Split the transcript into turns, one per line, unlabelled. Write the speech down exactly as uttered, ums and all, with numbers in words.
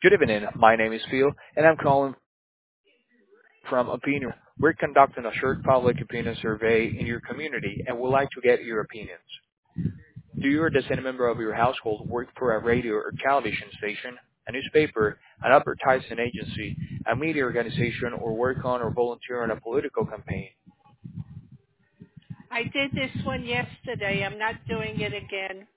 Good evening. My name is Phil, and I'm calling from Opinion. We're conducting a short public opinion survey in your community and would like to get your opinions. Do you or does any member of your household work for a radio or television station, a newspaper, an advertising agency, a media organization, or work on or volunteer on a political campaign?
I did this one yesterday. I'm not doing it again.